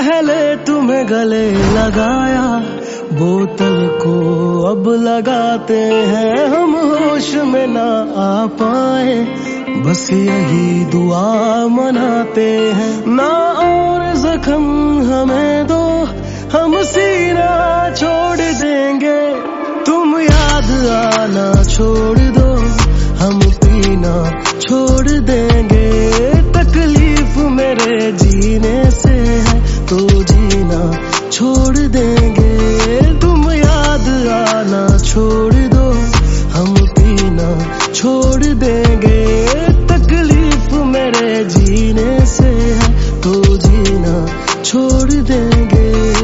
पहले तुम्हें गले लगाया, बोतल को अब लगाते हैं हम, होश में ना आ पाए बस यही दुआ मनाते हैं। ना और जख्म हमें दो, हम सीना छोड़ देंगे, तुम याद आना छोड़ दो, हम पीना छोड़ देंगे। तकलीफ मेरे जीने से है तो जीना छोड़ देंगे, तुम याद आना छोड़ दो, हम पीना छोड़ देंगे। तकलीफ मेरे जीने से है तो जीना छोड़ देंगे।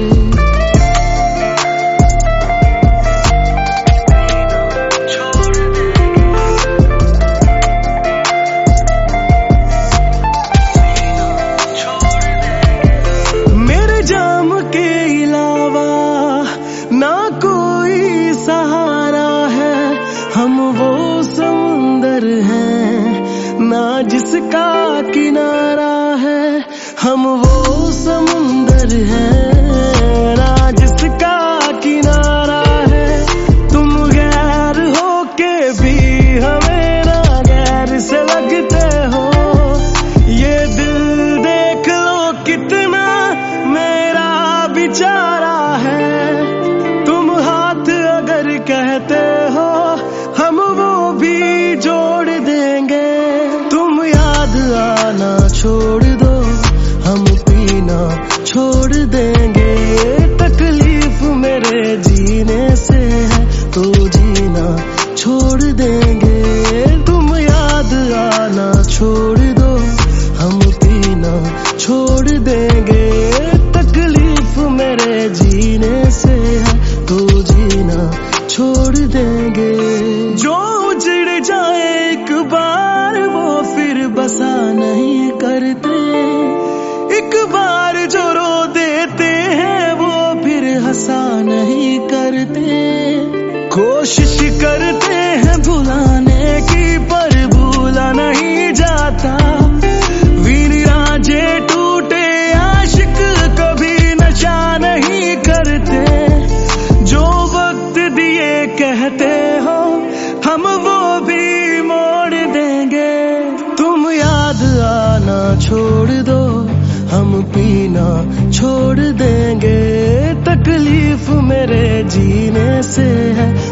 ना कोई सहारा है, हम वो समुंदर हैं ना जिसका किनारा है, हम वो समुंदर हैं ना जिसका किनारा है। तुम गैर हो के भी हमें ना गैर से लगते हो, ये दिल देख लो कितना मेरा बेचारा है। कहते हो हम वो भी जोड़ देंगे, तुम याद आना छोड़ दो, हम पीना छोड़ देंगे। तकलीफ मेरे जीने से है तो जीना छोड़ देंगे, तुम याद आना छोड़ दो, हम पीना छोड़ देंगे। तकलीफ मेरे जीने से है तो जीना छोड़ देंगे। जो उजड़ जाए एक बार वो फिर बसा नहीं करते, एक बार जो रो देते हैं वो फिर हंसा नहीं करते। कोशिश करते हैं भुलाने की पर भूला नहीं जाता, वीर राजे टूटे आशिक कभी नशा नहीं करते। जो वक्त दिए कहते हो हम वो भी मोड़ देंगे, तुम याद आना छोड़ दो, हम पीना छोड़ देंगे। तकलीफ मेरे जीने से है